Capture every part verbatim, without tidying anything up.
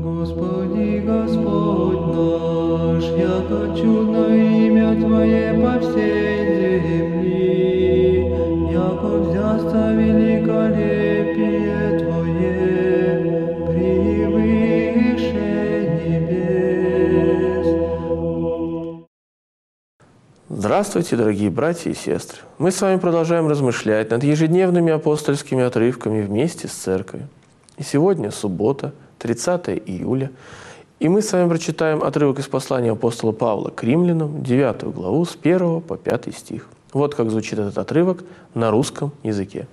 Господи, Господь наш, яко чудно имя Твое по всей земли, яко взясться великолепие Твое превыше небес. Здравствуйте, дорогие братья и сестры! Мы с вами продолжаем размышлять над ежедневными апостольскими отрывками вместе с Церковью. И сегодня суббота, тридцатое июля, и мы с вами прочитаем отрывок из послания апостола Павла к римлянам, девятую главу, с первого по пятый стих. Вот как звучит этот отрывок на русском языке.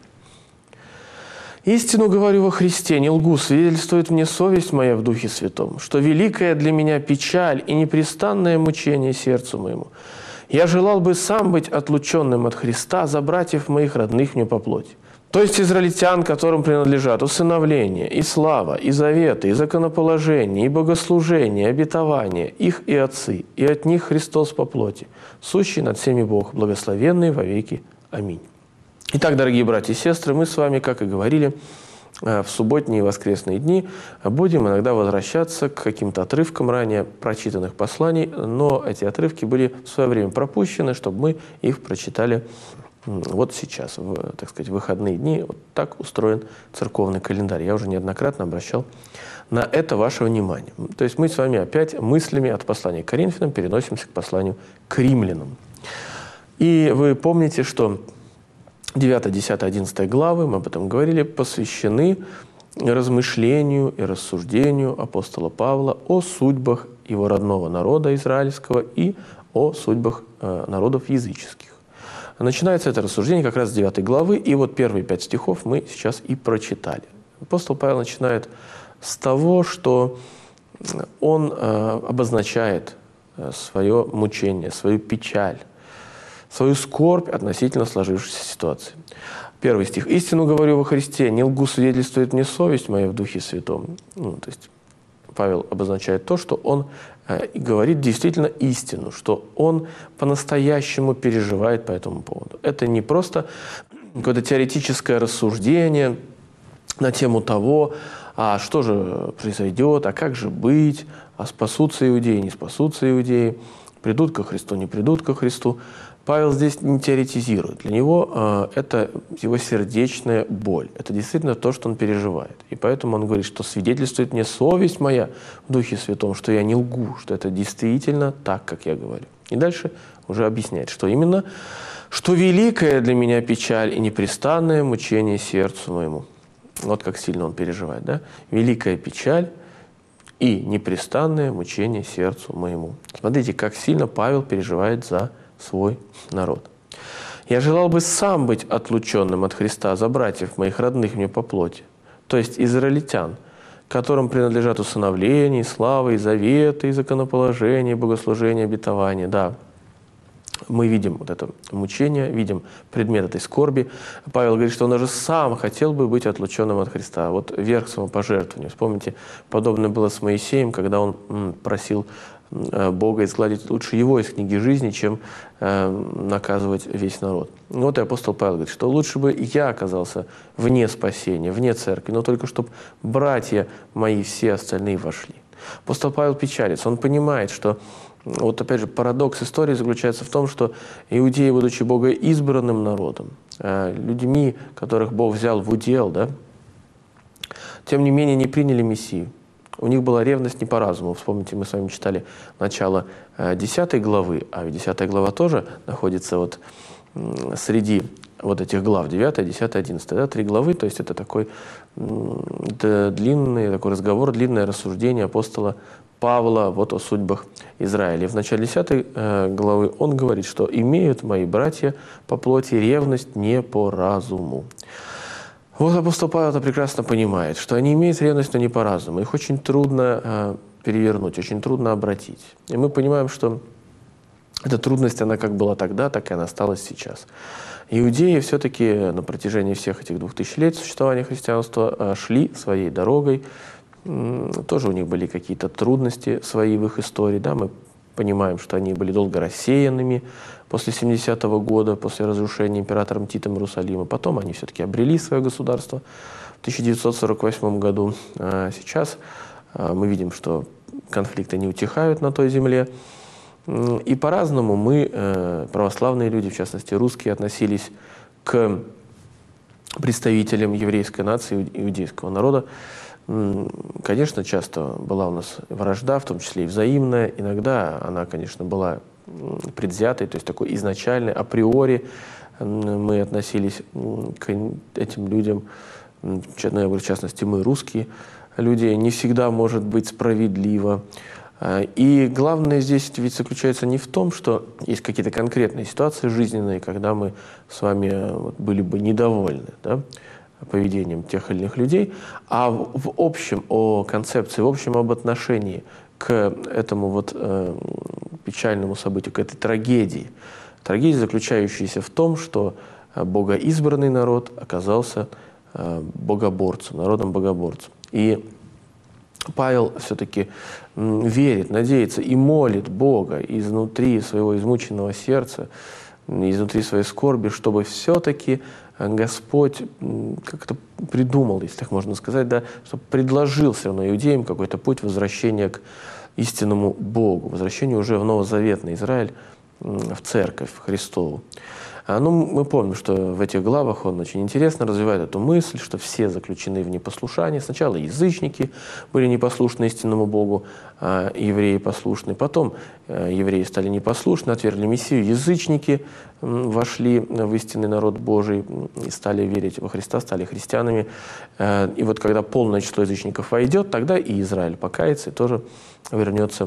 «Истину говорю во Христе, не лгу, свидетельствует мне совесть моя в Духе Святом, что великая для меня печаль и непрестанное мучение сердцу моему. Я желал бы сам быть отлученным от Христа за братьев моих родных мне по плоти, то есть израильтян, которым принадлежат усыновление, и слава, и заветы, и законоположение, и богослужение, и обетование, их и отцы, и от них Христос по плоти, сущий над всеми Бог, благословенный во веки. Аминь». Итак, дорогие братья и сестры, мы с вами, как и говорили, в субботние и воскресные дни будем иногда возвращаться к каким-то отрывкам ранее прочитанных посланий, но эти отрывки были в свое время пропущены, чтобы мы их прочитали вот сейчас, в, так сказать, выходные дни. Вот так устроен церковный календарь. Я уже неоднократно обращал на это ваше внимание. То есть мы с вами опять мыслями от послания к Коринфянам переносимся к посланию к римлянам. И вы помните, что девятая, десятая, одиннадцатая главы, мы об этом говорили, посвящены размышлению и рассуждению апостола Павла о судьбах его родного народа израильского и о судьбах э, народов языческих. Начинается это рассуждение как раз с девятой главы, и вот первые пять стихов мы сейчас и прочитали. Апостол Павел начинает с того, что он э, обозначает свое мучение, свою печаль, свою скорбь относительно сложившейся ситуации. Первый стих. «Истину говорю во Христе, не лгу, свидетельствует мне совесть моя в Духе Святом». Ну, то есть Павел обозначает то, что он э, говорит действительно истину, что он по-настоящему переживает по этому поводу. Это не просто какое-то теоретическое рассуждение на тему того, а что же произойдет, а как же быть, а спасутся иудеи, не спасутся иудеи, придут ко Христу, не придут ко Христу. Павел здесь не теоретизирует. Для него э, это его сердечная боль. Это действительно то, что он переживает. И поэтому он говорит, что свидетельствует мне совесть моя в Духе Святом, что я не лгу, что это действительно так, как я говорю. И дальше уже объясняет, что именно, что великая для меня печаль и непрестанное мучение сердцу моему. Вот как сильно он переживает, да? Великая печаль и непрестанное мучение сердцу моему. Смотрите, как сильно Павел переживает за свой народ. «Я желал бы сам быть отлученным от Христа за братьев моих родных мне по плоти, то есть израильтян, которым принадлежат усыновление, и слава, и заветы, и законоположение, и богослужение, обетование». Да, мы видим вот это мучение, видим предмет этой скорби. Павел говорит, что он даже сам хотел бы быть отлученным от Христа. Вот верх самопожертвования. Вспомните, подобное было с Моисеем, когда он просил Бога изгладить лучше его из книги жизни, чем э, наказывать весь народ. Вот и апостол Павел говорит, что лучше бы я оказался вне спасения, вне церкви, но только чтобы братья мои все остальные вошли. Апостол Павел печалится, он понимает, что вот опять же парадокс истории заключается в том, что иудеи, будучи богоизбранным народом, э, людьми, которых Бог взял в удел, да, тем не менее не приняли Мессию. У них была ревность не по разуму. Вспомните, мы с вами читали начало десятой главы, а десятая глава тоже находится вот среди вот этих глав, девятая, десятая, одиннадцатая, да, три главы, то есть это такой длинный такой разговор, длинное рассуждение апостола Павла вот о судьбах Израиля. В начале десятой главы он говорит, что «имеют мои братья по плоти ревность не по разуму». Вот апостол Павел это прекрасно понимает, что они имеют ревность, но не по разуму. Их очень трудно э, перевернуть, очень трудно обратить. И мы понимаем, что эта трудность, она как была тогда, так и она осталась сейчас. Иудеи все-таки на протяжении всех этих двух тысяч лет существования христианства э, шли своей дорогой. М тоже у них были какие-то трудности свои в их истории. Да? Мы понимаем, что они были долго рассеянными после семидесятого года, после разрушения императором Титом Иерусалима. Потом они все-таки обрели свое государство в тысяча девятьсот сорок восьмом году. А сейчас Мы видим, что конфликты не утихают на той земле. И по-разному мы, православные люди, в частности русские, относились к представителям еврейской нации, иудейского народа. Конечно, часто была у нас вражда, в том числе и взаимная. Иногда она, конечно, была предвзятой, то есть такой изначальной, априори мы относились к этим людям, ну, я говорю, в частности, мы, русские люди, не всегда может быть справедливо. И главное здесь ведь заключается не в том, что есть какие-то конкретные ситуации жизненные, когда мы с вами были бы недовольны, да, поведением тех или иных людей, а в общем о концепции, в общем об отношении к этому вот э, печальному событию, к этой трагедии. Трагедия, заключающаяся в том, что богоизбранный народ оказался э, богоборцем, народом-богоборцем. И Павел все-таки верит, надеется и молит Бога изнутри своего измученного сердца, изнутри своей скорби, чтобы все-таки Господь как-то придумал, если так можно сказать, да, чтобы предложил все равно иудеям какой-то путь возвращения к истинному Богу, возвращению уже в новозаветный Израиль, в Церковь Христову. Ну, мы помним, что в этих главах он очень интересно развивает эту мысль, что все заключены в непослушании. Сначала язычники были непослушны истинному Богу, а евреи послушны. Потом евреи стали непослушны, отвергли Мессию. Язычники вошли в истинный народ Божий и стали верить во Христа, стали христианами. И вот когда полное число язычников войдет, тогда и Израиль покается и тоже вернется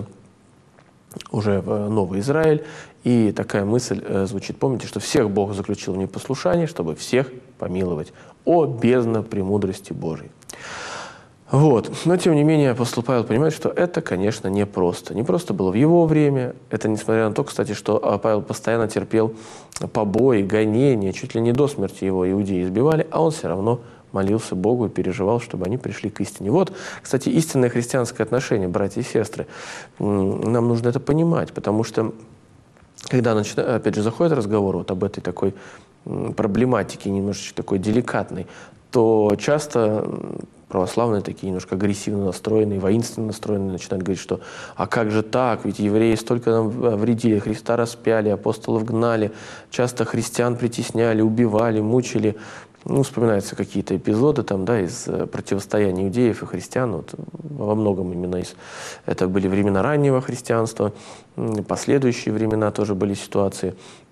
уже в новый Израиль. И такая мысль э, звучит, помните, что всех Бог заключил в непослушании, чтобы всех помиловать. О, бездна премудрости Божией! Вот. Но, тем не менее, апостол Павел понимает, что это, конечно, непросто. Не просто было в его время. Это несмотря на то, кстати, что Павел постоянно терпел побои, гонения, чуть ли не до смерти его иудеи избивали, а он все равно молился Богу и переживал, чтобы они пришли к истине. Вот, кстати, истинное христианское отношение, братья и сестры. Нам нужно это понимать, потому что, когда, опять же, заходит разговор вот об этой такой проблематике, немножечко такой деликатной, то часто православные такие немножко агрессивно настроенные, воинственно настроенные начинают говорить, что «а как же так? Ведь евреи столько нам вредили, Христа распяли, апостолов гнали, часто христиан притесняли, убивали, мучили». Ну, вспоминаются какие-то эпизоды там, да, из противостояния иудеев и христиан. Вот, во многом именно из... Это были времена раннего христианства, последующие времена тоже были ситуации.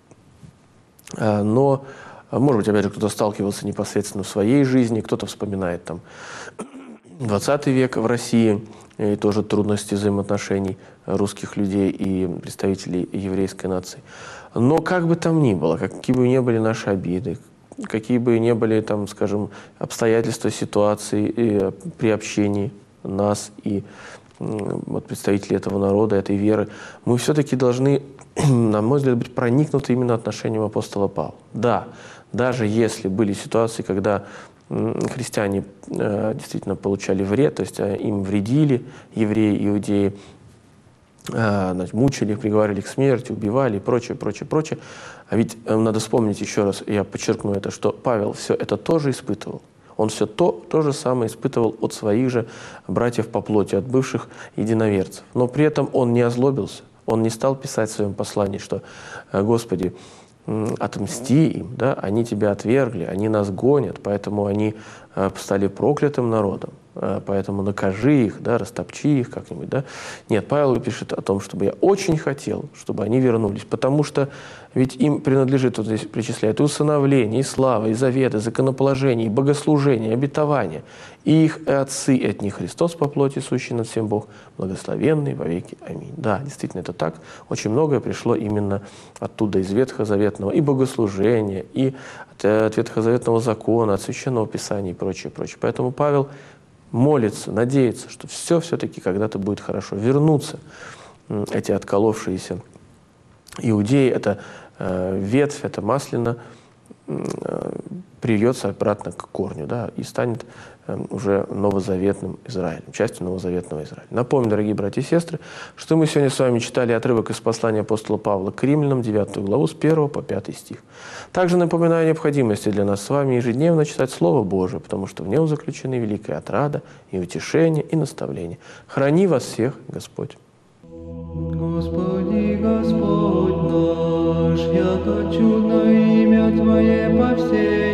Но, может быть, опять же, кто-то сталкивался непосредственно в своей жизни, кто-то вспоминает там двадцатый век в России, и тоже трудности взаимоотношений русских людей и представителей еврейской нации. Но как бы там ни было, какие бы ни были наши обиды, какие бы ни были, там, скажем, обстоятельства, ситуации и при общении нас и вот, представителей этого народа, этой веры, мы все-таки должны, на мой взгляд, быть проникнуты именно отношением апостола Павла. Да, даже если были ситуации, когда христиане э, действительно получали вред, то есть э, им вредили евреи, иудеи, Значит, мучили, приговорили к смерти, убивали и прочее, прочее, прочее. А ведь надо вспомнить еще раз, я подчеркну это, что Павел все это тоже испытывал. Он все то, то же самое испытывал от своих же братьев по плоти, от бывших единоверцев. Но при этом он не озлобился, он не стал писать в своем послании, что «Господи, отмсти им, да, они тебя отвергли, они нас гонят, поэтому они стали проклятым народом. Поэтому накажи их, да, растопчи их как-нибудь. Да. Нет, Павел пишет о том, чтобы я очень хотел, чтобы они вернулись, потому что ведь им принадлежит, вот здесь причисляют, и усыновление, и слава, и заветы, и законоположение, и богослужение, и обетование. И их отцы, и от них Христос по плоти, сущий над всем Бог, благословенный во веки. Аминь. Да, действительно, это так. Очень многое пришло именно оттуда, из Ветхозаветного, и богослужения, и от Ветхозаветного закона, от Священного Писания и прочее, прочее. Поэтому Павел молится, надеется, что все все-таки когда-то будет хорошо. Вернутся эти отколовшиеся иудеи, это э, ветвь, это маслина, прильется обратно к корню, да, и станет уже новозаветным Израилем, частью новозаветного Израиля. Напомню, дорогие братья и сестры, что мы сегодня с вами читали отрывок из послания апостола Павла к римлянам, девятую главу, с первого по пятый стих. Также напоминаю о необходимости для нас с вами ежедневно читать Слово Божие, потому что в нем заключены великая отрада и утешение, и наставление. Храни вас всех Господь. Господи, Господь наш, яко чудно имя Твое по всей